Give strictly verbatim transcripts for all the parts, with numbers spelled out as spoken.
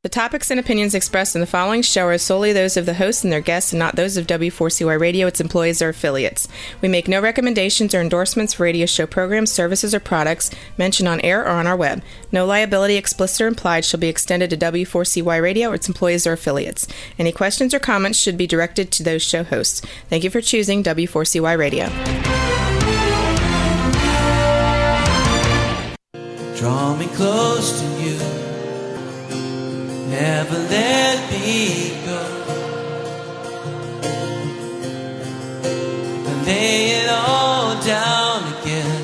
The topics and opinions expressed in the following show are solely those of the host and their guests and not those of W four C Y Radio, its employees, or affiliates. We make no recommendations or endorsements for radio show programs, services, or products mentioned on air or on our web. No liability, explicit or implied, shall be extended to W four C Y Radio or its employees or affiliates. Any questions or comments should be directed to those show hosts. Thank you for choosing W four C Y Radio. Draw me close to you. Never let me go. And lay it all down again.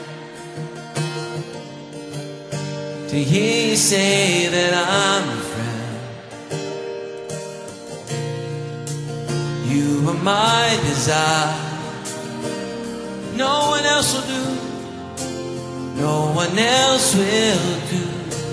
To hear you say that I'm a friend. You are my desire. No one else will do. No one else will do.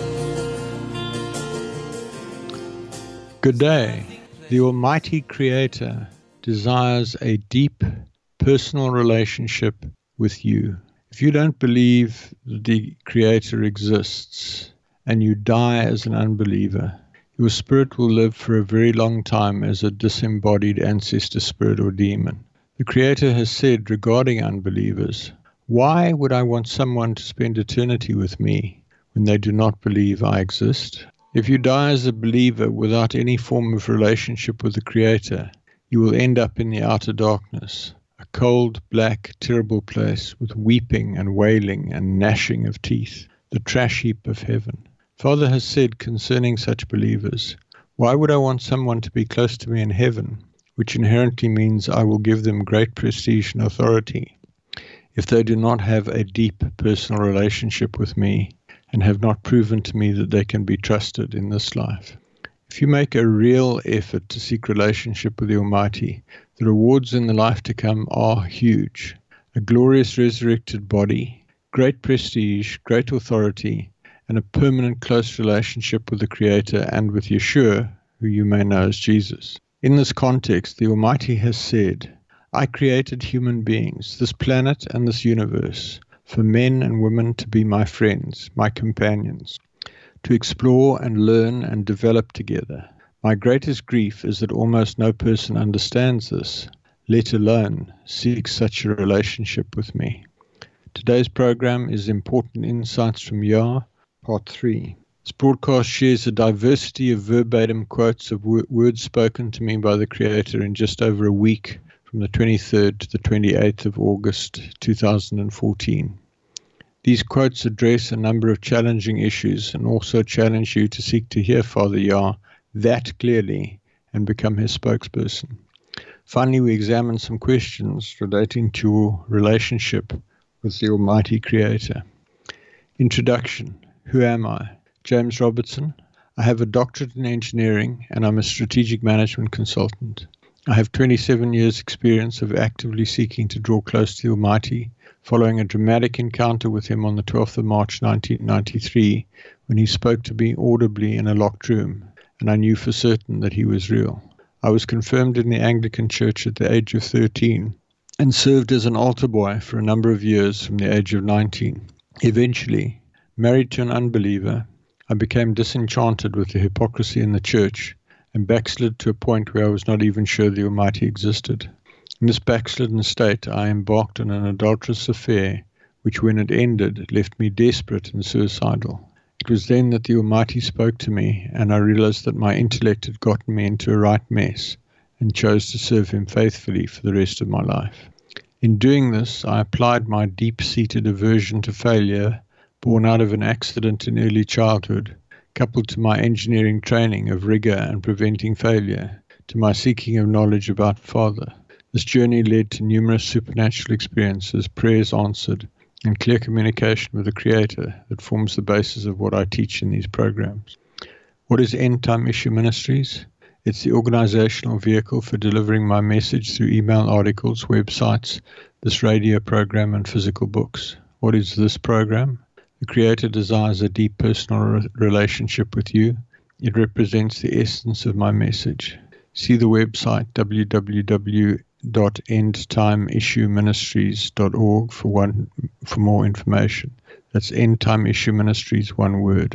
Good day. The Almighty Creator desires a deep personal relationship with you. If you don't believe that the Creator exists and you die as an unbeliever, your spirit will live for a very long time as a disembodied ancestor spirit or demon. The Creator has said regarding unbelievers, "Why would I want someone to spend eternity with me when they do not believe I exist?" If you die as a believer without any form of relationship with the Creator, you will end up in the outer darkness, a cold, black, terrible place with weeping and wailing and gnashing of teeth, the trash heap of heaven. Father has said concerning such believers, "Why would I want someone to be close to me in heaven, which inherently means I will give them great prestige and authority, if they do not have a deep personal relationship with me and have not proven to me that they can be trusted in this life?" If you make a real effort to seek relationship with the Almighty, the rewards in the life to come are huge. A glorious resurrected body, great prestige, great authority, and a permanent close relationship with the Creator and with Yeshua, who you may know as Jesus. In this context, the Almighty has said, "I created human beings, this planet and this universe, for men and women to be my friends, my companions, to explore and learn and develop together. My greatest grief is that almost no person understands this, let alone seeks such a relationship with me." Today's program is Important Insights from Yah, Part three. This broadcast shares a diversity of verbatim quotes of w- words spoken to me by the Creator in just over a week, from the twenty-third to the twenty-eighth of August two thousand fourteen. These quotes address a number of challenging issues and also challenge you to seek to hear Father Yah that clearly and become his spokesperson. Finally, we examine some questions relating to your relationship with the Almighty Creator. Introduction. Who am I? James Robertson. I have a doctorate in engineering and I'm a strategic management consultant. I have twenty-seven years' experience of actively seeking to draw close to the Almighty, following a dramatic encounter with him on the twelfth of March nineteen ninety-three, when he spoke to me audibly in a locked room, and I knew for certain that he was real. I was confirmed in the Anglican Church at the age of thirteen, and served as an altar boy for a number of years from the age of nineteen. Eventually, married to an unbeliever, I became disenchanted with the hypocrisy in the church, and backslid to a point where I was not even sure the Almighty existed. In this backslidden state, I embarked on an adulterous affair, which when it ended, left me desperate and suicidal. It was then that the Almighty spoke to me, and I realized that my intellect had gotten me into a right mess, and chose to serve him faithfully for the rest of my life. In doing this, I applied my deep-seated aversion to failure, born out of an accident in early childhood, coupled to my engineering training of rigor and preventing failure, to my seeking of knowledge about Father. This journey led to numerous supernatural experiences, prayers answered, and clear communication with the Creator that forms the basis of what I teach in these programs. What is End Time Issue Ministries? It's the organizational vehicle for delivering my message through email articles, websites, this radio program, and physical books. What is this program? The Creator desires a deep personal re- relationship with you. It represents the essence of my message. See the website w w w dot end time issue ministries dot org for one for more information. That's End Time Issue Ministries, one word.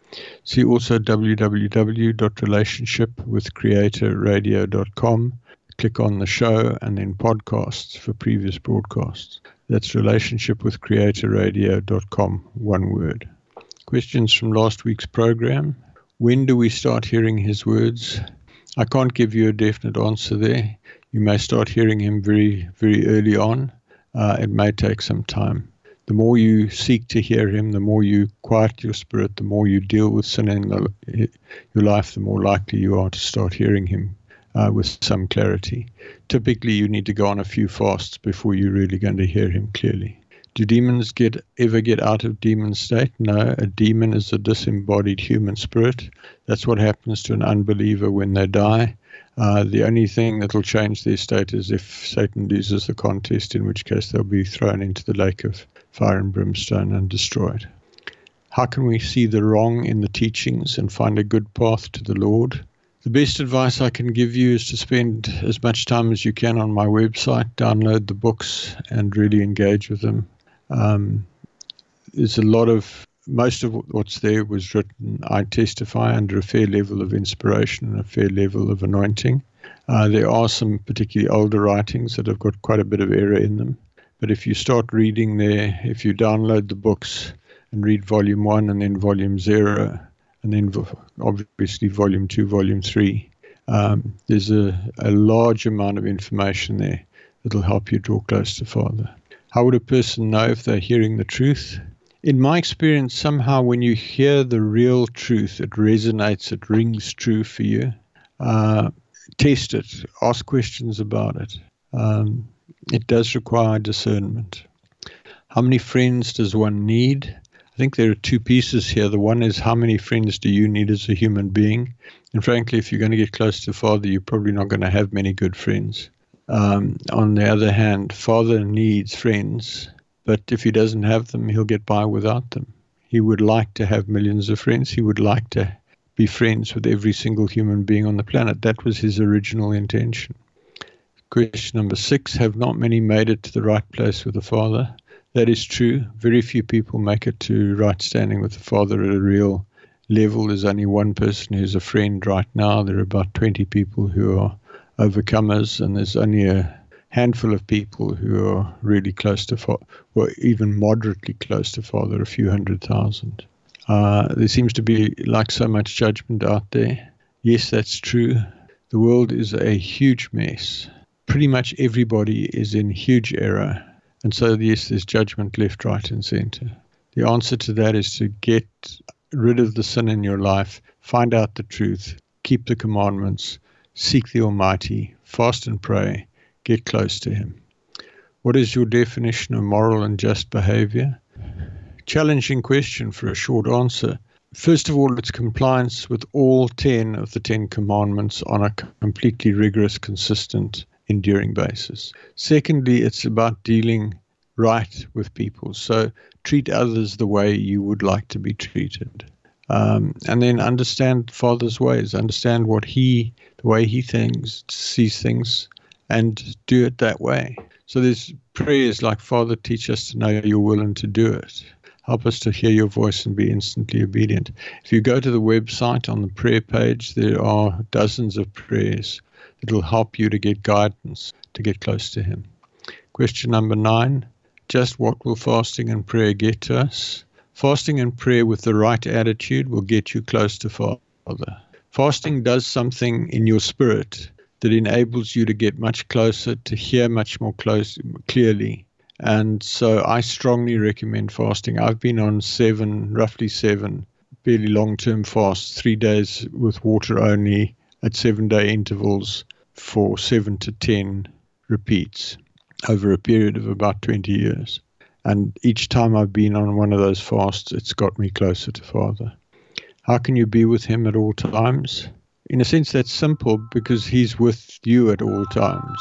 See also w w w dot relationship with creator radio dot com. Click on the show and then podcasts for previous broadcasts. That's relationship with creator radio dot com, one word. Questions from last week's program. When do we start hearing his words? I can't give you a definite answer there. You may start hearing him very, very early on. Uh, it may take some time. The more you seek to hear him, the more you quiet your spirit, the more you deal with sin in the, your life, the more likely you are to start hearing him uh, with some clarity. Typically, you need to go on a few fasts before you're really going to hear him clearly. Do demons get ever get out of demon state? No, a demon is a disembodied human spirit. That's what happens to an unbeliever when they die. Uh, the only thing that will change their state is if Satan loses the contest, in which case they'll be thrown into the lake of fire and brimstone and destroyed. How can we see the wrong in the teachings and find a good path to the Lord? The best advice I can give you is to spend as much time as you can on my website, download the books, and really engage with them. Um, there's a lot of, most of what's there was written, I testify, under a fair level of inspiration and a fair level of anointing. Uh, there are some particularly older writings that have got quite a bit of error in them. But if you start reading there, if you download the books and read volume one and then volume zero, and then obviously volume two, volume three, um, there's a, a large amount of information there that will help you draw close to Father. How would a person know if they're hearing the truth? In my experience, somehow when you hear the real truth, it resonates, it rings true for you. Uh, test it. Ask questions about it. Um, it does require discernment. How many friends does one need? I think there are two pieces here. The one is, how many friends do you need as a human being? And frankly, if you're going to get close to Father, you're probably not going to have many good friends. Um, on the other hand, Father needs friends, but if he doesn't have them, he'll get by without them. He would like to have millions of friends. He would like to be friends with every single human being on the planet. That was his original intention. Question number six, have not many made it to the right place with the Father? That is true. Very few people make it to right standing with the Father at a real level. There's only one person who's a friend right now. There are about twenty people who are overcomers, and there's only a handful of people who are really close to Father, or even moderately close to Father, a few hundred thousand. Uh, there seems to be like so much judgment out there. Yes, that's true. The world is a huge mess. Pretty much everybody is in huge error. And so, yes, there's judgment left, right, and center. The answer to that is to get rid of the sin in your life, find out the truth, keep the commandments, seek the Almighty, fast and pray, get close to Him. What is your definition of moral and just behavior? Challenging question for a short answer. First of all, it's compliance with all ten of the Ten Commandments on a completely rigorous, consistent, enduring basis. Secondly, it's about dealing right with people. So treat others the way you would like to be treated. Um, and then understand Father's ways, understand what he, the way he thinks, sees things, and do it that way. So there's prayers like, Father, teach us to know your will and to do it. Help us to hear your voice and be instantly obedient. If you go to the website on the prayer page, there are dozens of prayers that will help you to get guidance, to get close to Him. Question number nine, just what will fasting and prayer get to us? Fasting and prayer with the right attitude will get you close to Father. Fasting does something in your spirit that enables you to get much closer, to hear much more close, clearly. And so I strongly recommend fasting. I've been on seven, roughly seven, fairly long-term fasts, three days with water only at seven-day intervals for seven to ten repeats over a period of about twenty years. And each time I've been on one of those fasts, it's got me closer to Father. How can you be with Him at all times? In a sense, that's simple because He's with you at all times.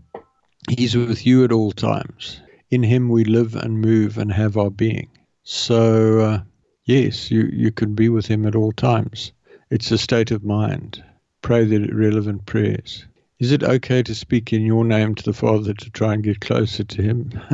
He's with you at all times. In Him we live and move and have our being. So, uh, yes, you, you can be with Him at all times. It's a state of mind. Pray the relevant prayers. Is it okay to speak in your name to the Father to try and get closer to Him?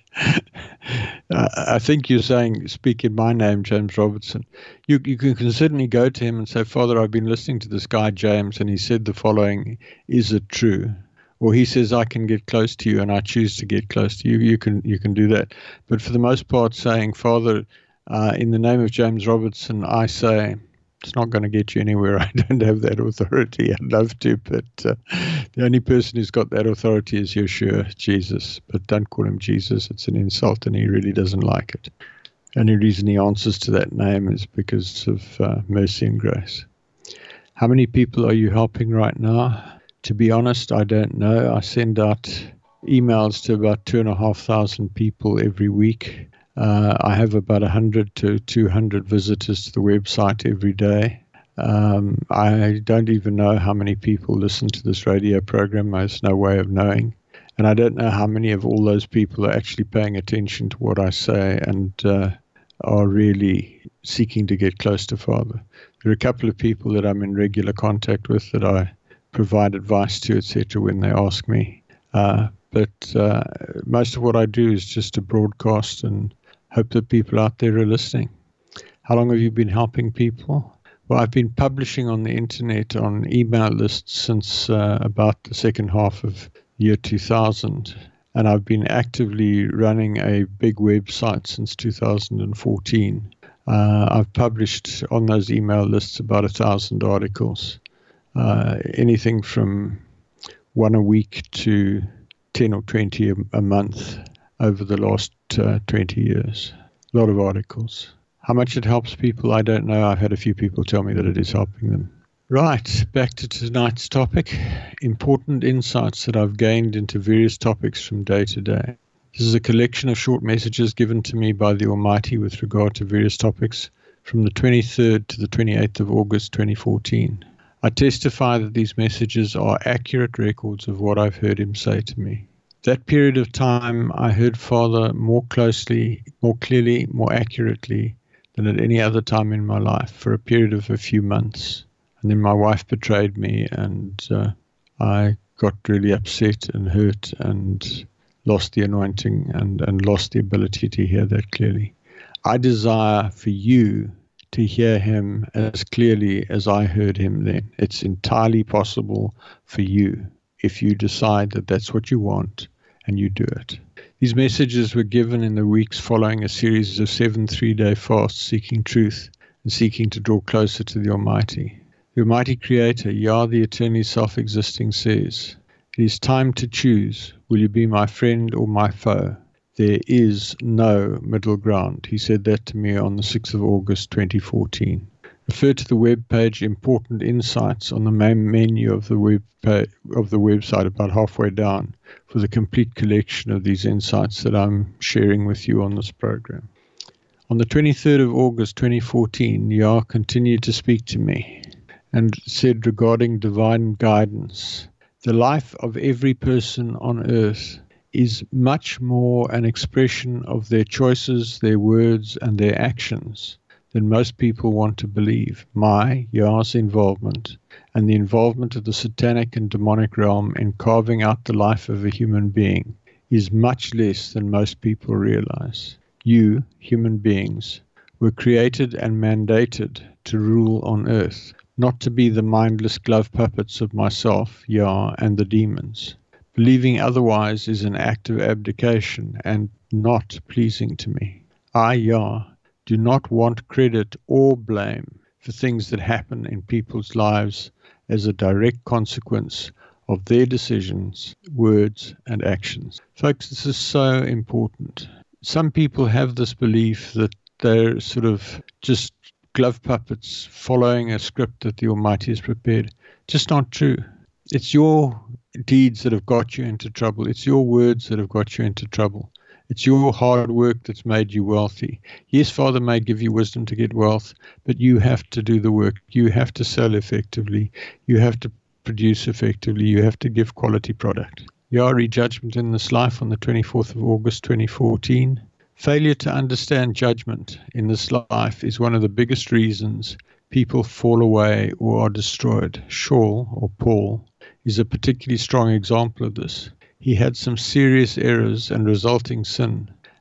uh, I think you're saying, speak in my name, James Robertson. You, you can, can certainly go to him and say, Father, I've been listening to this guy, James, and he said the following. Is it true? Or he says, I can get close to you and I choose to get close to you. You can you can do that. But for the most part, saying, Father, uh, in the name of James Robertson, I say, it's not going to get you anywhere. I don't have that authority. I'd love to, but uh, the only person who's got that authority is Yeshua, Jesus. But don't call him Jesus. It's an insult, and he really doesn't like it. The only reason he answers to that name is because of uh, mercy and grace. How many people are you helping right now? To be honest, I don't know. I send out emails to about two and a half thousand people every week. Uh, I have about one hundred to two hundred visitors to the website every day. Um, I don't even know how many people listen to this radio program. There's no way of knowing. And I don't know how many of all those people are actually paying attention to what I say and uh, are really seeking to get close to Father. There are a couple of people that I'm in regular contact with that I provide advice to, et cetera, when they ask me. Uh, but uh, most of what I do is just to broadcast and hope that people out there are listening. How long have you been helping people? Well, I've been publishing on the internet on email lists since uh, about the second half of year two thousand. And I've been actively running a big website since two thousand fourteen. Uh, I've published on those email lists about a thousand articles, uh, anything from one a week to ten or twenty a, a month over the last uh, twenty years. A lot of articles. How much it helps people, I don't know. I've had a few people tell me that it is helping them. Right, back to tonight's topic. Important insights that I've gained into various topics from day to day. This is a collection of short messages given to me by the Almighty with regard to various topics from the twenty-third to the twenty-eighth of August twenty fourteen. I testify that these messages are accurate records of what I've heard him say to me. That period of time, I heard Father more closely, more clearly, more accurately than at any other time in my life for a period of a few months. And then my wife betrayed me, and uh, I got really upset and hurt and lost the anointing and, and lost the ability to hear that clearly. I desire for you to hear him as clearly as I heard him then. It's entirely possible for you if you decide that that's what you want and you do it. These messages were given in the weeks following a series of seven three-day fasts seeking truth and seeking to draw closer to the Almighty. The Almighty Creator, Yah, the eternally self-existing, says, "It is time to choose. Will you be my friend or my foe? There is no middle ground." He said that to me on the sixth of August twenty fourteen. Refer to the web page Important Insights on the main menu of the web pa- of the website about halfway down for the complete collection of these insights that I'm sharing with you on this program. On the twenty-third of August twenty fourteen, Yah continued to speak to me and said regarding divine guidance, the life of every person on earth is much more an expression of their choices, their words, and their actions than most people want to believe. My, Yah's involvement, and the involvement of the satanic and demonic realm in carving out the life of a human being is much less than most people realize. You, human beings, were created and mandated to rule on earth, not to be the mindless glove puppets of myself, Yah, and the demons. Believing otherwise is an act of abdication and not pleasing to me. I, Yah, do not want credit or blame for things that happen in people's lives as a direct consequence of their decisions, words, and actions. Folks, this is so important. Some people have this belief that they're sort of just glove puppets following a script that the Almighty has prepared. Just not true. It's your deeds that have got you into trouble. It's your words that have got you into trouble. It's your hard work that's made you wealthy. Yes, Father may give you wisdom to get wealth, but you have to do the work. You have to sell effectively. You have to produce effectively. You have to give quality product. Yah re-judgment in this life on the twenty-fourth of August twenty fourteen. Failure to understand judgment in this life is one of the biggest reasons people fall away or are destroyed. Shaul, or Paul, is a particularly strong example of this. He had some serious errors and resulting sin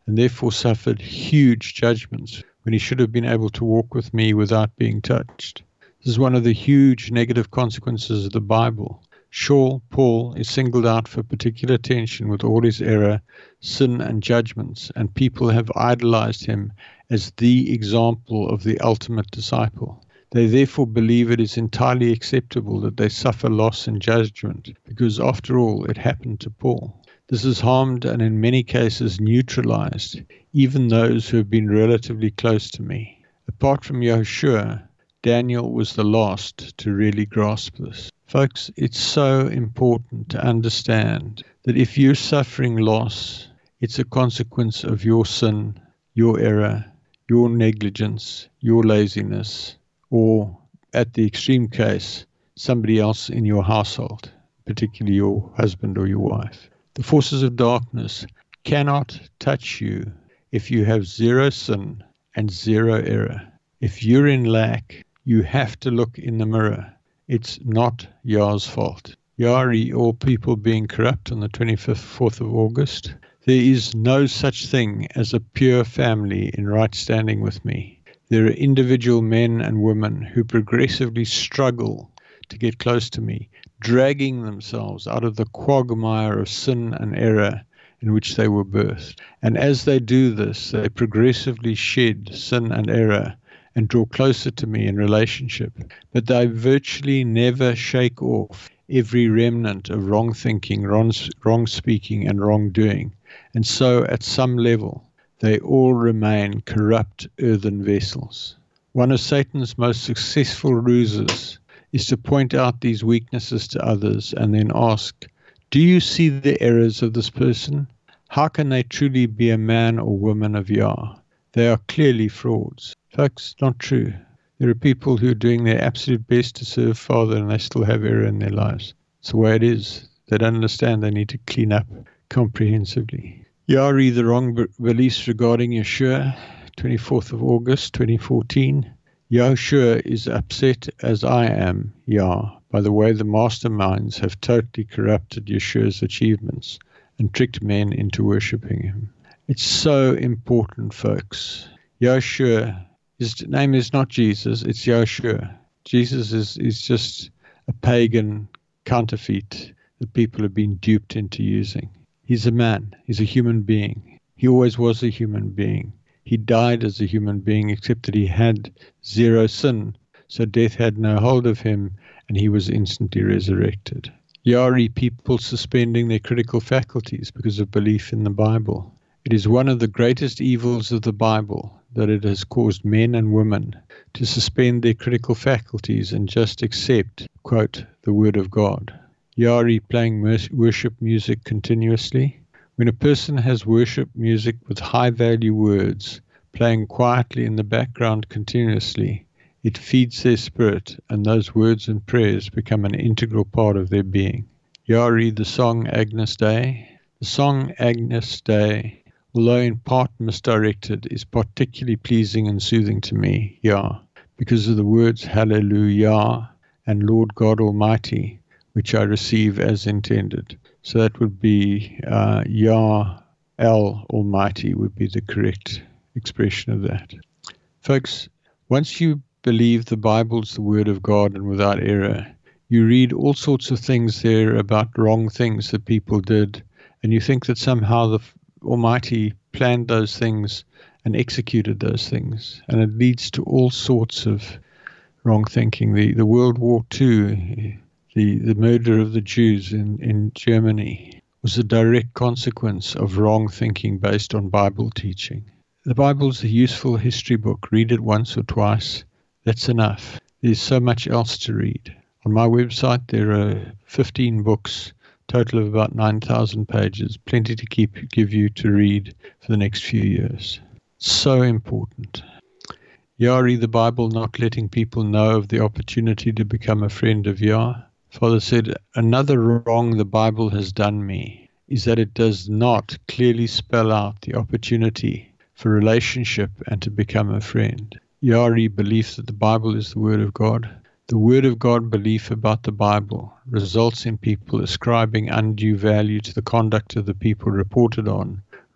and therefore suffered huge judgments when he should have been able to walk with me without being touched. This is one of the huge negative consequences of the Bible. Sure, Paul is singled out for particular attention with all his error, sin, and judgments, and people have idolized him as the example of the ultimate disciple. They therefore believe it is entirely acceptable that they suffer loss and judgment, because after all, it happened to Paul. This has harmed and in many cases neutralized even those who have been relatively close to me. Apart from Yahushua, Daniel was the last to really grasp this. Folks, it's so important to understand that if you're suffering loss, it's a consequence of your sin, your error, your negligence, your laziness, or at the extreme case, somebody else in your household, particularly your husband or your wife. The forces of darkness cannot touch you if you have zero sin and zero error. If you're in lack, you have to look in the mirror. It's not Yah's fault. Yari, all people being corrupt on the twenty-fifth, fourth of August. There is no such thing as a pure family in right standing with me. There are individual men and women who progressively struggle to get close to me, dragging themselves out of the quagmire of sin and error in which they were birthed. And as they do this, they progressively shed sin and error and draw closer to me in relationship. But they virtually never shake off every remnant of wrong thinking, wrong, wrong speaking, and wrongdoing. And so, at some level, they all remain corrupt earthen vessels. One of Satan's most successful ruses is to point out these weaknesses to others and then ask, do you see the errors of this person? How can they truly be a man or woman of Yah? They are clearly frauds. Folks, not true. There are people who are doing their absolute best to serve Father and they still have error in their lives. It's the way it is. They don't understand they need to clean up comprehensively. Yari, the wrong b- beliefs regarding Yeshua, twenty-fourth of August, twenty fourteen. Yahushua is upset as I am, Yah, by the way the masterminds have totally corrupted Yeshua's achievements and tricked men into worshipping him. It's so important, folks. Yahushua, his name is not Jesus, it's Yahushua. Jesus is, is just a pagan counterfeit that people have been duped into using. He's a man. He's a human being. He always was a human being. He died as a human being, except that he had zero sin, so death had no hold of him, and he was instantly resurrected. Yari, people suspending their critical faculties because of belief in the Bible. It is one of the greatest evils of the Bible that it has caused men and women to suspend their critical faculties and just accept, quote, the Word of God. Yari, playing worship music continuously. When a person has worship music with high-value words playing quietly in the background continuously, it feeds their spirit, and those words and prayers become an integral part of their being. Yari, the song Agnus Dei. The song Agnus Dei, although in part misdirected, is particularly pleasing and soothing to me, Yah, because of the words Hallelujah and Lord God Almighty, which I receive as intended. So that would be uh, Yah El Almighty would be the correct expression of that. Folks, once you believe the Bible is the Word of God and without error, you read all sorts of things there about wrong things that people did, and you think that somehow the Almighty planned those things and executed those things, and it leads to all sorts of wrong thinking. The, the World War Two, The, the murder of the Jews in, in Germany was a direct consequence of wrong thinking based on Bible teaching. The Bible is a useful history book. Read it once or twice. That's enough. There's so much else to read. On my website, there are fifteen books, total of about nine thousand pages, plenty to keep give you to read for the next few years. So important. Yari, the Bible not letting people know of the opportunity to become a friend of Yah. Father said, another wrong the Bible has done me is that it does not clearly spell out the opportunity for relationship and to become a friend. Yari, belief that the Bible is the Word of God. The Word of God belief about the Bible results in people ascribing undue value to the conduct of the people reported on,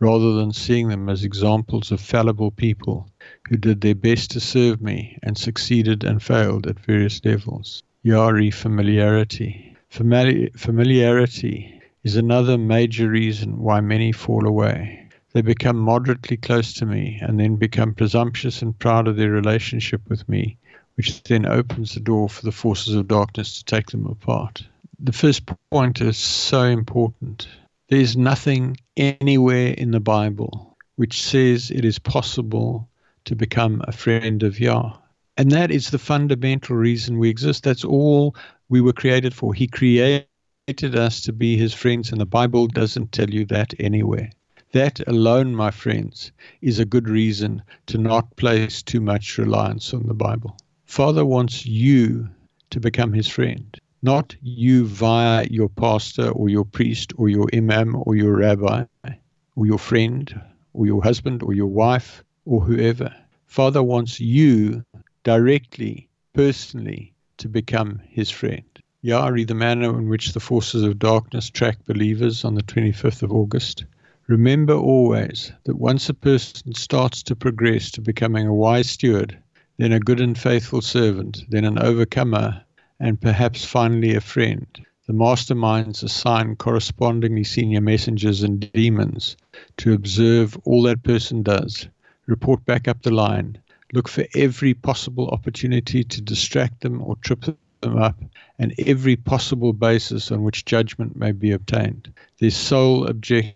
rather than seeing them as examples of fallible people who did their best to serve me and succeeded and failed at various levels. Yari, familiarity. Famili- familiarity is another major reason why many fall away. They become moderately close to me and then become presumptuous and proud of their relationship with me, which then opens the door for the forces of darkness to take them apart. The first point is so important. There's nothing anywhere in the Bible which says it is possible to become a friend of Yah. And that is the fundamental reason we exist. That's all we were created for. He created us to be his friends, and the Bible doesn't tell you that anywhere. That alone, my friends, is a good reason to not place too much reliance on the Bible. Father wants you to become his friend, not you via your pastor or your priest or your imam or your rabbi or your friend or your husband or your wife or whoever. Father wants you directly, personally, to become his friend. Yari, the manner in which the forces of darkness track believers on the twenty-fifth of August. Remember always that once a person starts to progress to becoming a wise steward, then a good and faithful servant, then an overcomer, and perhaps finally a friend, the masterminds assign correspondingly senior messengers and demons to observe all that person does, report back up the line, look for every possible opportunity to distract them or trip them up, and every possible basis on which judgment may be obtained. Their sole objective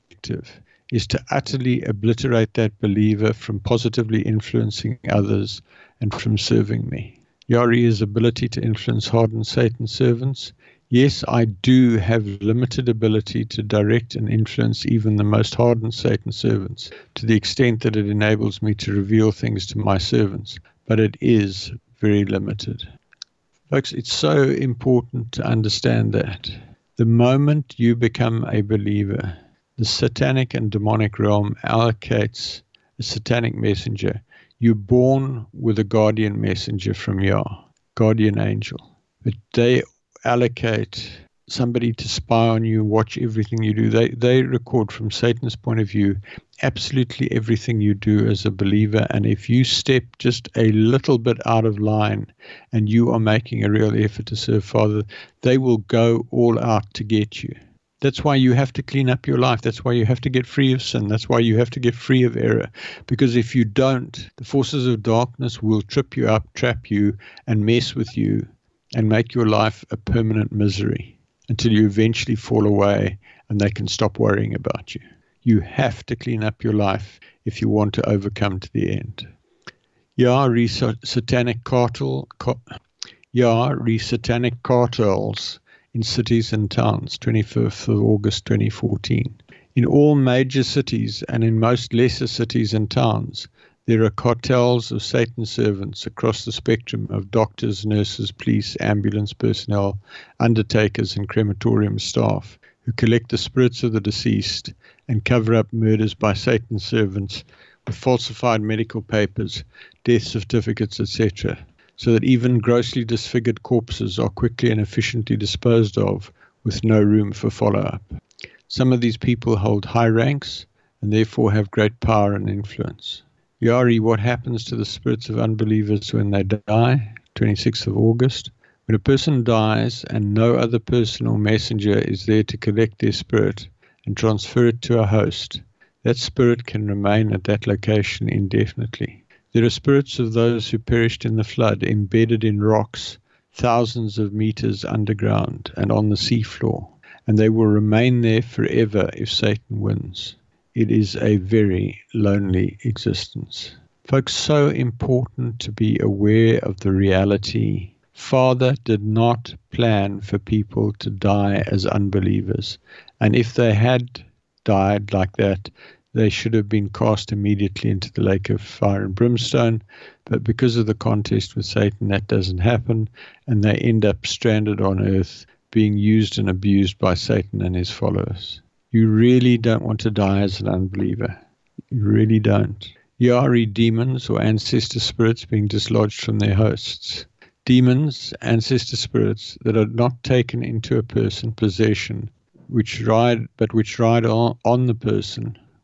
is to utterly obliterate that believer from positively influencing others and from serving me. Yari's ability to influence hardened Satan's servants. Yes, I do have limited ability to direct and influence even the most hardened Satan servants to the extent that it enables me to reveal things to my servants, but it is very limited. Folks, it's so important to understand that the moment you become a believer, the satanic and demonic realm allocates a satanic messenger. You're born with a guardian messenger from Yah, guardian angel. But they allocate somebody to spy on you, watch everything you do. They they record from Satan's point of view absolutely everything you do as a believer. And if you step just a little bit out of line and you are making a real effort to serve Father, they will go all out to get you. That's why you have to clean up your life. That's why you have to get free of sin. That's why you have to get free of error. Because if you don't, the forces of darkness will trip you up, trap you, and mess with you and make your life a permanent misery until you eventually fall away and they can stop worrying about you. You have to clean up your life if you want to overcome to the end. Yah, re satanic cartel, car, Yah, re satanic cartels in cities and towns, twenty-fifth of August twenty fourteen. In all major cities and in most lesser cities and towns, there are cartels of Satan's servants across the spectrum of doctors, nurses, police, ambulance personnel, undertakers, and crematorium staff who collect the spirits of the deceased and cover up murders by Satan's servants with falsified medical papers, death certificates, et cetera, so that even grossly disfigured corpses are quickly and efficiently disposed of with no room for follow-up. Some of these people hold high ranks and therefore have great power and influence. Yari, what happens to the spirits of unbelievers when they die? twenty-sixth of August. When a person dies and no other person or messenger is there to collect their spirit and transfer it to a host, that spirit can remain at that location indefinitely. There are spirits of those who perished in the flood embedded in rocks thousands of meters underground and on the seafloor, and they will remain there forever if Satan wins. It is a very lonely existence. Folks, so important to be aware of the reality. Father did not plan for people to die as unbelievers, and if they had died like that, they should have been cast immediately into the lake of fire and brimstone, but because of the contest with Satan, that doesn't happen, and they end up stranded on earth, being used and abused by Satan and his followers. You really don't want to die as an unbeliever. You really don't. Yari, demons or ancestor spirits being dislodged from their hosts. Demons, ancestor spirits that are not taken into a person possession, which ride but which ride on, on the person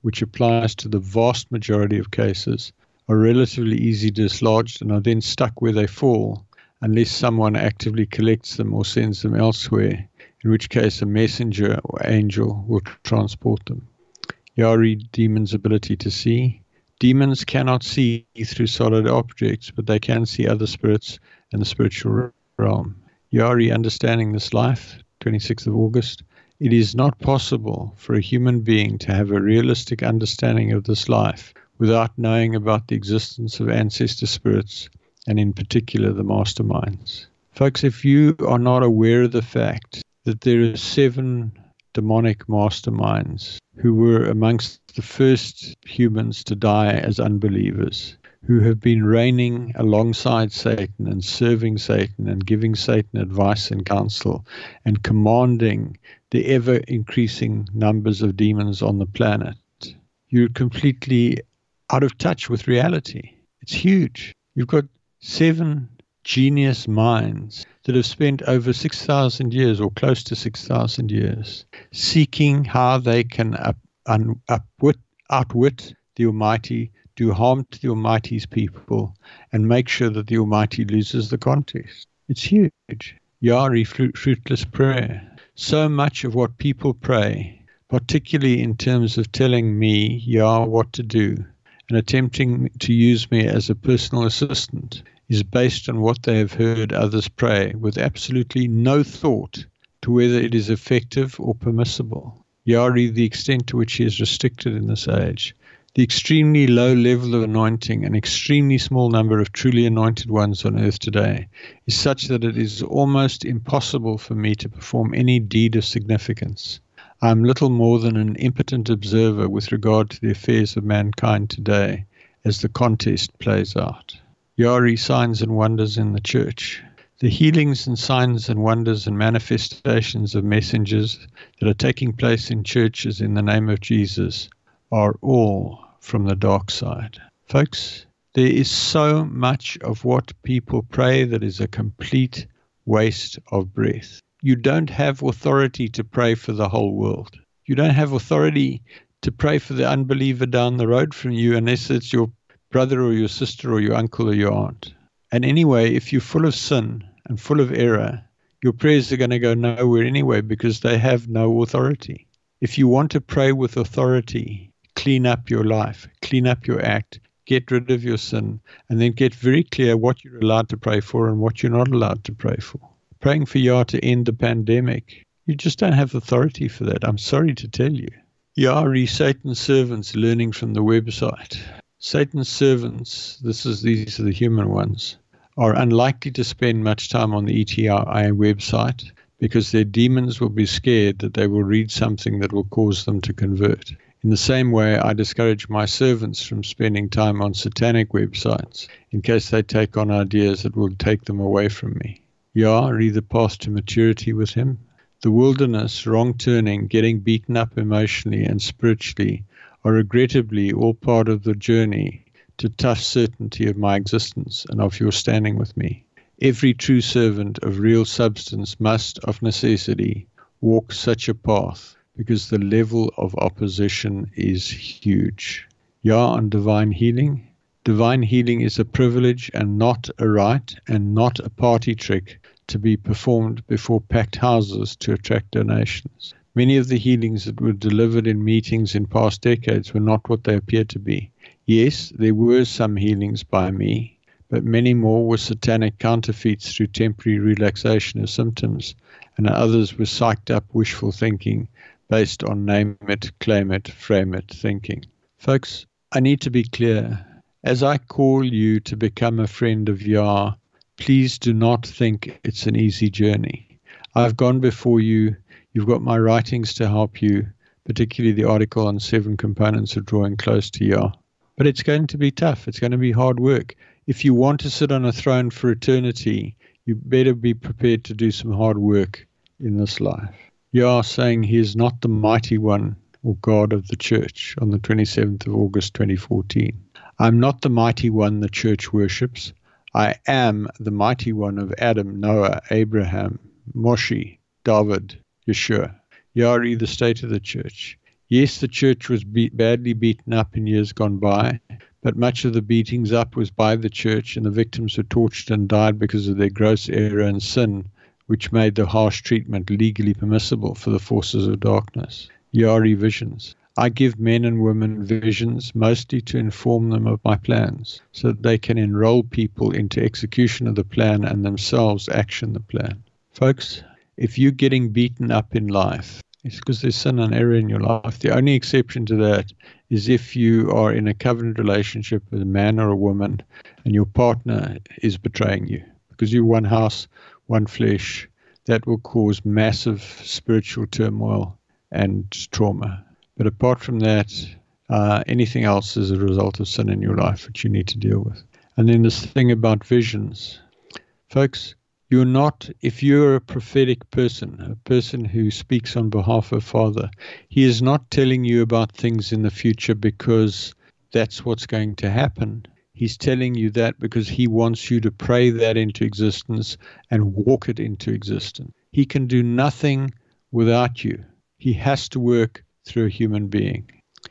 which applies to the vast majority of cases, are relatively easily dislodged and are then stuck where they fall, unless someone actively collects them or sends them elsewhere, in which case a messenger or angel will transport them. Yari, demons' ability to see. Demons cannot see through solid objects, but they can see other spirits and the spiritual realm. Yari, understanding this life, twenty-sixth of August. It is not possible for a human being to have a realistic understanding of this life without knowing about the existence of ancestor spirits, and in particular the masterminds. Folks, if you are not aware of the fact that there are seven demonic masterminds who were amongst the first humans to die as unbelievers, who have been reigning alongside Satan and serving Satan and giving Satan advice and counsel and commanding the ever-increasing numbers of demons on the planet, you're completely out of touch with reality. It's huge. You've got seven genius minds that have spent over six thousand years or close to six thousand years seeking how they can up, un, upwit, outwit the Almighty, do harm to the Almighty's people, and make sure that the Almighty loses the contest. It's huge. Yari, fruit, fruitless prayer. So much of what people pray, particularly in terms of telling me, Yah, what to do, and attempting to use me as a personal assistant, is based on what they have heard others pray, with absolutely no thought to whether it is effective or permissible. Yari, the extent to which he is restricted in this age, the extremely low level of anointing, an extremely small number of truly anointed ones on earth today, is such that it is almost impossible for me to perform any deed of significance. I am little more than an impotent observer with regard to the affairs of mankind today as the contest plays out. Yari, signs and wonders in the church. The healings and signs and wonders and manifestations of messengers that are taking place in churches in the name of Jesus are all from the dark side. Folks, there is so much of what people pray that is a complete waste of breath. You don't have authority to pray for the whole world. You don't have authority to pray for the unbeliever down the road from you unless it's your brother or your sister or your uncle or your aunt. And anyway, if you're full of sin and full of error, your prayers are going to go nowhere anyway because they have no authority. If you want to pray with authority, clean up your life, clean up your act, get rid of your sin, and then get very clear what you're allowed to pray for and what you're not allowed to pray for. Praying for Yah to end the pandemic, you just don't have authority for that. I'm sorry to tell you. Yari, Satan's servants, learning from the website. Satan's servants, this is these are the human ones, are unlikely to spend much time on the E T I website because their demons will be scared that they will read something that will cause them to convert. In the same way, I discourage my servants from spending time on satanic websites in case they take on ideas that will take them away from me. Yah, read the path to maturity with him. The wilderness, wrong turning, getting beaten up emotionally and spiritually are regrettably all part of the journey to tough certainty of my existence and of your standing with me. Every true servant of real substance must, of necessity, walk such a path, because the level of opposition is huge. Yah, on divine healing. Divine healing is a privilege and not a right, and not a party trick to be performed before packed houses to attract donations. Many of the healings that were delivered in meetings in past decades were not what they appear to be. Yes, there were some healings by me, but many more were satanic counterfeits through temporary relaxation of symptoms, and others were psyched up wishful thinking based on name it, claim it, frame it thinking. Folks, I need to be clear. As I call you to become a friend of Yah, please do not think it's an easy journey. I've gone before you. You've got my writings to help you, particularly the article on seven components of drawing close to Yah. But it's going to be tough. It's going to be hard work. If you want to sit on a throne for eternity, you better be prepared to do some hard work in this life. Yah saying he is not the mighty one or God of the church on the twenty-seventh of August twenty fourteen. I'm not the mighty one the church worships. I am the mighty one of Adam, Noah, Abraham, Moshe, David, Yeshua. Yari, the state of the church. Yes, the church was be- badly beaten up in years gone by, but much of the beatings up was by the church, and the victims were tortured and died because of their gross error and sin, which made the harsh treatment legally permissible for the forces of darkness. Yari visions. I give men and women visions mostly to inform them of my plans, so that they can enroll people into execution of the plan and themselves action the plan. Folks, if you're getting beaten up in life, it's because there's sin and error in your life. The only exception to that is if you are in a covenant relationship with a man or a woman and your partner is betraying you. Because you're one house, one flesh, that will cause massive spiritual turmoil and trauma. But apart from that, uh, anything else is a result of sin in your life which you need to deal with. And then this thing about visions. Folks, you're not, if you're a prophetic person, a person who speaks on behalf of Father, he is not telling you about things in the future because that's what's going to happen. He's telling you that because he wants you to pray that into existence and walk it into existence. He can do nothing without you. He has to work through a human being.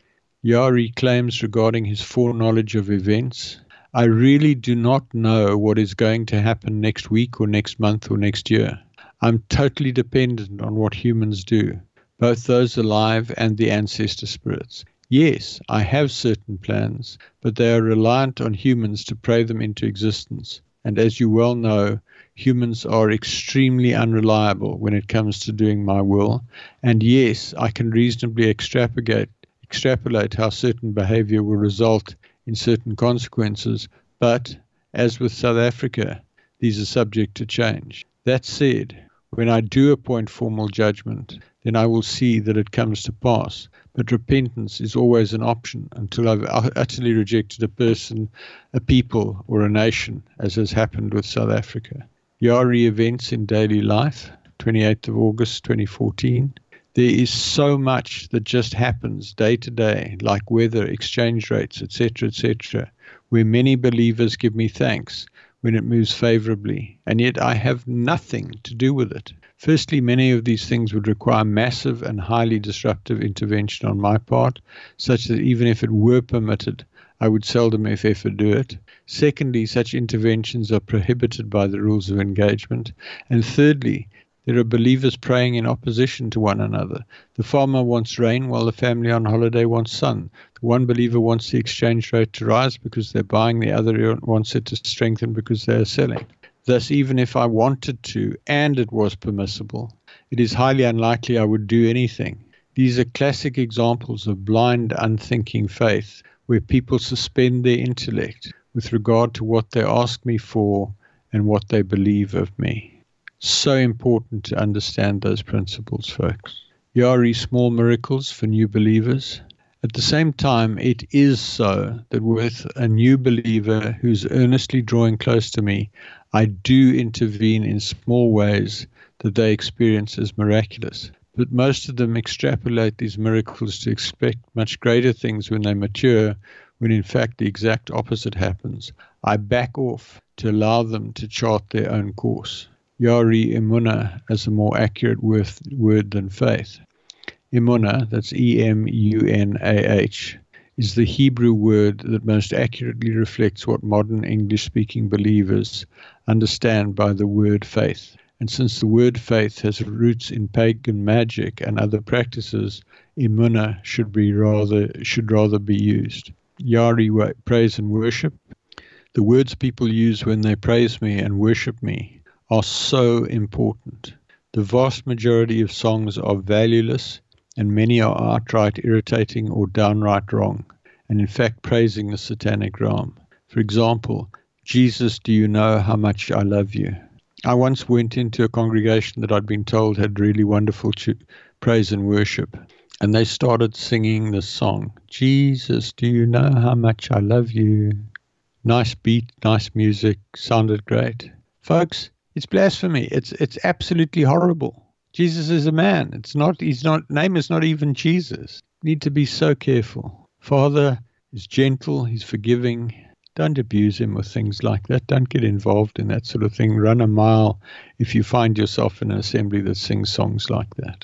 Yari claims regarding his foreknowledge of events, I really do not know what is going to happen next week or next month or next year. I'm totally dependent on what humans do, both those alive and the ancestor spirits. Yes, I have certain plans, but they are reliant on humans to pray them into existence. And as you well know, humans are extremely unreliable when it comes to doing my will. And yes, I can reasonably extrapolate, extrapolate how certain behavior will result in certain consequences. But as with South Africa, these are subject to change. That said, when I do appoint formal judgment, then I will see that it comes to pass. But repentance is always an option until I've utterly rejected a person, a people, or a nation, as has happened with South Africa. Yari events in daily life, twenty-eighth of August, twenty fourteen. There is so much that just happens day to day, like weather, exchange rates, et cetera, et cetera, where many believers give me thanks when it moves favorably, and yet I have nothing to do with it. Firstly, many of these things would require massive and highly disruptive intervention on my part, such that even if it were permitted, I would seldom, if ever, do it. Secondly, such interventions are prohibited by the rules of engagement. And thirdly, there are believers praying in opposition to one another. The farmer wants rain while the family on holiday wants sun. The one believer wants the exchange rate to rise because they're buying, the other wants it to strengthen because they're selling. Thus, even if I wanted to, and it was permissible, it is highly unlikely I would do anything. These are classic examples of blind, unthinking faith, where people suspend their intellect with regard to what they ask me for and what they believe of me. So important to understand those principles, folks. Yari small miracles for new believers. At the same time, it is so that with a new believer who's earnestly drawing close to me, I do intervene in small ways that they experience as miraculous. But most of them extrapolate these miracles to expect much greater things when they mature, when in fact the exact opposite happens. I back off to allow them to chart their own course. Yari Emunah as a more accurate word than faith. Emunah, that's E M U N A H, is the Hebrew word that most accurately reflects what modern English-speaking believers understand by the word faith. And since the word faith has roots in pagan magic and other practices, Emunah should be rather should rather be used. Yari praise and worship. The words people use when they praise me and worship me are so important. The vast majority of songs are valueless, and many are outright irritating or downright wrong, and in fact praising the satanic realm. For example, Jesus, do you know how much I love you? I once went into a congregation that I'd been told had really wonderful ch- praise and worship, and they started singing this song, Jesus, do you know how much I love you? Nice beat, nice music, sounded great. Folks, it's blasphemy. It's it's absolutely horrible. Jesus is a man. It's not, he's not, name is not even Jesus. Need to be so careful. Father is gentle, he's forgiving. Don't abuse him with things like that. Don't get involved in that sort of thing. Run a mile if you find yourself in an assembly that sings songs like that.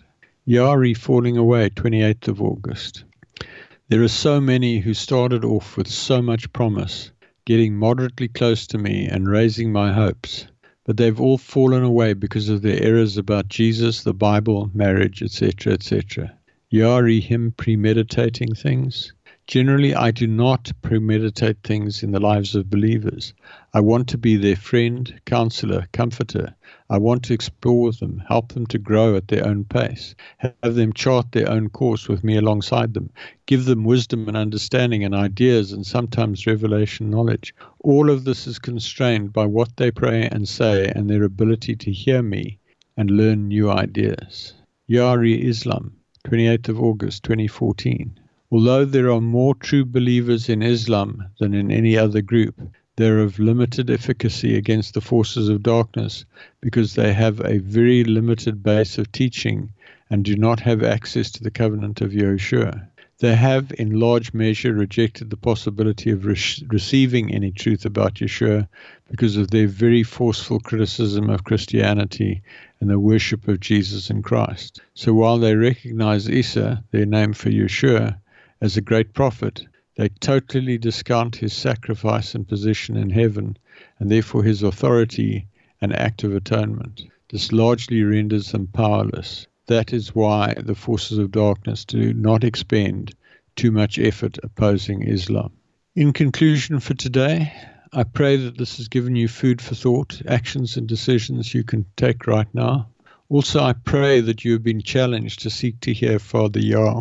Yari falling away, twenty-eighth of August. There are so many who started off with so much promise, getting moderately close to me and raising my hopes, but they've all fallen away because of their errors about Jesus, the Bible, marriage, et cetera, et cetera. Yari, him premeditating things. Generally, I do not premeditate things in the lives of believers. I want to be their friend, counselor, comforter. I want to explore with them, help them to grow at their own pace, have them chart their own course with me alongside them, give them wisdom and understanding and ideas and sometimes revelation knowledge. All of this is constrained by what they pray and say and their ability to hear me and learn new ideas. Yari Islam, twenty-eighth of August, twenty fourteen. Although there are more true believers in Islam than in any other group, they're of limited efficacy against the forces of darkness because they have a very limited base of teaching and do not have access to the covenant of Yahushua. They have in large measure rejected the possibility of re- receiving any truth about Yeshua because of their very forceful criticism of Christianity and the worship of Jesus and Christ. So while they recognize Isa, their name for Yeshua, as a great prophet, they totally discount his sacrifice and position in heaven, and therefore his authority and act of atonement. This largely renders them powerless. That is why the forces of darkness do not expend too much effort opposing Islam. In conclusion for today, I pray that this has given you food for thought, actions and decisions you can take right now. Also, I pray that you have been challenged to seek to hear Father Yah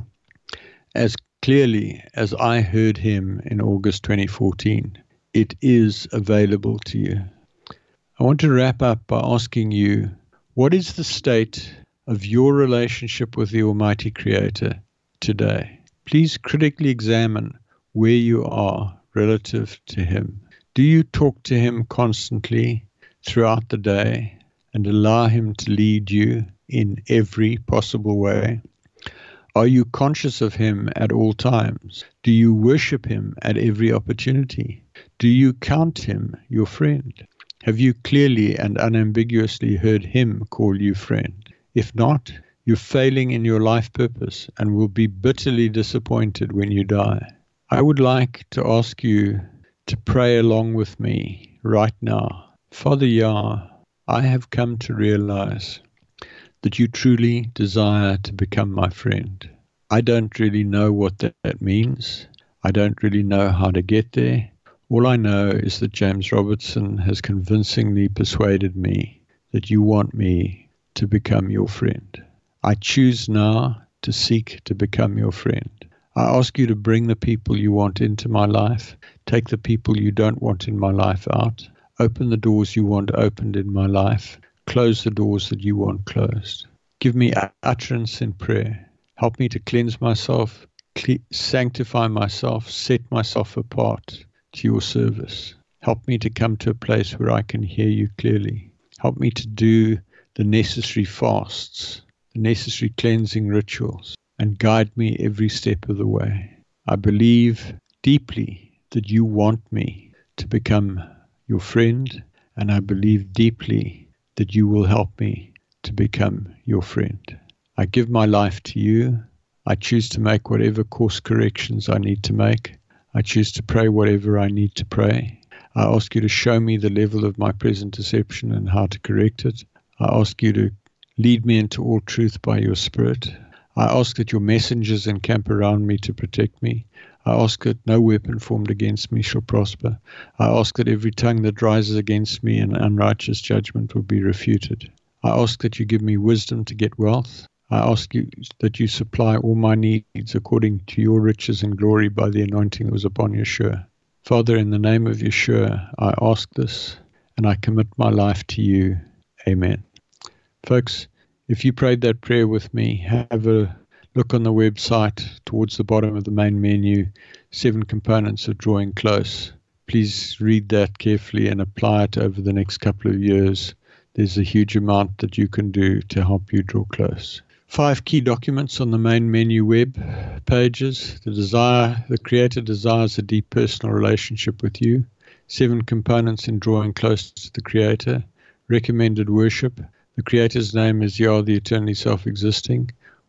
as clearly as I heard him in August twenty fourteen. It is available to you. I want to wrap up by asking you, what is the state of your relationship with the Almighty Creator today? Please critically examine where you are relative to him. Do you talk to him constantly throughout the day and allow him to lead you in every possible way? Are you conscious of him at all times? Do you worship him at every opportunity? Do you count him your friend? Have you clearly and unambiguously heard him call you friend? If not, you're failing in your life purpose and will be bitterly disappointed when you die. I would like to ask you to pray along with me right now. Father Yah, I have come to realize that you truly desire to become my friend. I don't really know what that means. I don't really know how to get there. All I know is that James Robertson has convincingly persuaded me that you want me to become your friend. I choose now to seek to become your friend. I ask you to bring the people you want into my life, take the people you don't want in my life out, open the doors you want opened in my life, close the doors that you want closed. Give me utterance in prayer. Help me to cleanse myself, cle- sanctify myself, set myself apart to your service. Help me to come to a place where I can hear you clearly. Help me to do the necessary fasts, the necessary cleansing rituals, and guide me every step of the way. I believe deeply that you want me to become your friend, and I believe deeply that you will help me to become your friend. I give my life to you. I choose to make whatever course corrections I need to make. I choose to pray whatever I need to pray. I ask you to show me the level of my present deception and how to correct it. I ask you to lead me into all truth by your Spirit. I ask that your messengers encamp around me to protect me. I ask that no weapon formed against me shall prosper. I ask that every tongue that rises against me in unrighteous judgment will be refuted. I ask that you give me wisdom to get wealth. I ask you that you supply all my needs according to your riches and glory by the anointing that was upon Yeshua. Father, in the name of Yeshua, I ask this and I commit my life to you. Amen. Folks, if you prayed that prayer with me, have a look on the website towards the bottom of the main menu, seven components of drawing close. Please read that carefully and apply it over the next couple of years. There's a huge amount that you can do to help you draw close. Five key documents on the main menu web pages. The desire, the Creator desires a deep personal relationship with you. Seven components in drawing close to the Creator. Recommended worship. The Creator's name is Yah, the eternally self-existing.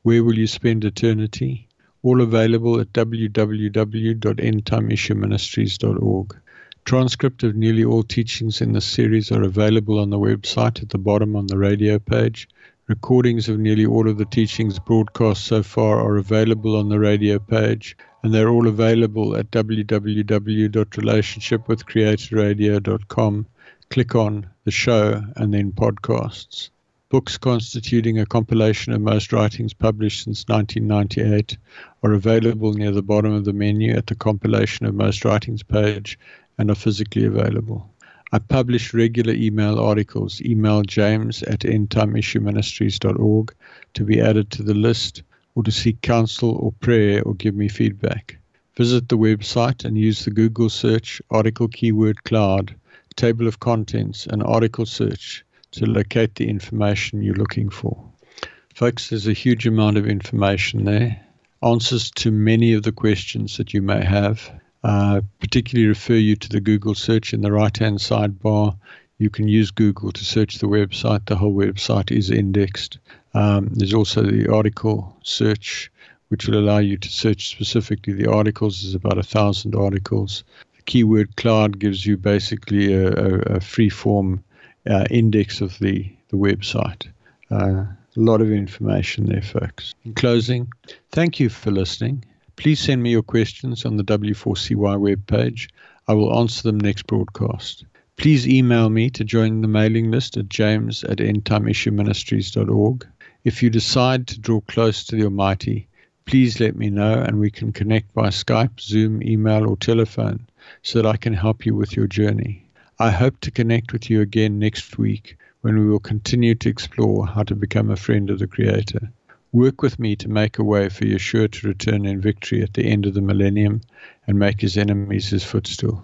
Where Will You Spend Eternity? All available at w w w dot end time issue ministries dot org. Transcript of nearly all teachings in this series are available on the website at the bottom on the radio page. Recordings of nearly all of the teachings broadcast so far are available on the radio page, and they're all available at w w w dot relationship with creator radio dot com. Click on the show and then podcasts. Books constituting a compilation of most writings published since nineteen ninety-eight are available near the bottom of the menu at the compilation of most writings page and are physically available. I publish regular email articles. Email James at end time issue ministries dot org to be added to the list, or to seek counsel or prayer or give me feedback. Visit the website and use the Google search article keyword cloud, table of contents, and article search to locate the information you're looking for. Folks, there's a huge amount of information there. Answers to many of the questions that you may have. Uh, particularly refer you to the Google search in the right-hand sidebar. You can use Google to search the website. The whole website is indexed. Um, there's also the article search, which will allow you to search specifically the articles. There's about a thousand articles. The keyword cloud gives you basically a, a, a free-form uh, index of the, the website. Uh, a lot of information there, folks. In closing, thank you for listening. Please send me your questions on the W four C Y webpage. I will answer them next broadcast. Please email me to join the mailing list at james at end time issue ministries dot org. If you decide to draw close to the Almighty, please let me know and we can connect by Skype, Zoom, email, or telephone so that I can help you with your journey. I hope to connect with you again next week when we will continue to explore how to become a friend of the Creator. Work with me to make a way for Yeshua to return in victory at the end of the millennium and make his enemies his footstool.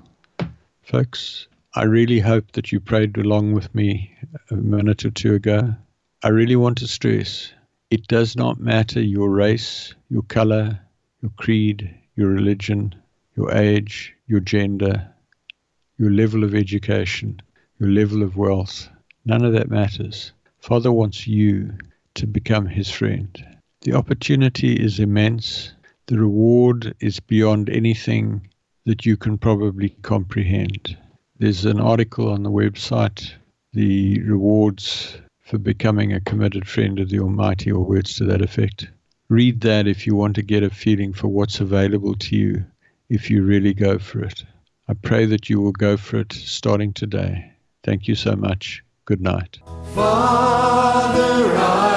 Folks, I really hope that you prayed along with me a minute or two ago. I really want to stress, it does not matter your race, your color, your creed, your religion, your age, your gender, your level of education, your level of wealth. None of that matters. Father wants you to become his friend. The opportunity is immense. The reward is beyond anything that you can probably comprehend. There's an article on the website, the rewards for becoming a committed friend of the Almighty, or words to that effect. Read that if you want to get a feeling for what's available to you if you really go for it. I pray that you will go for it starting today. Thank you so much. Good night. Father, I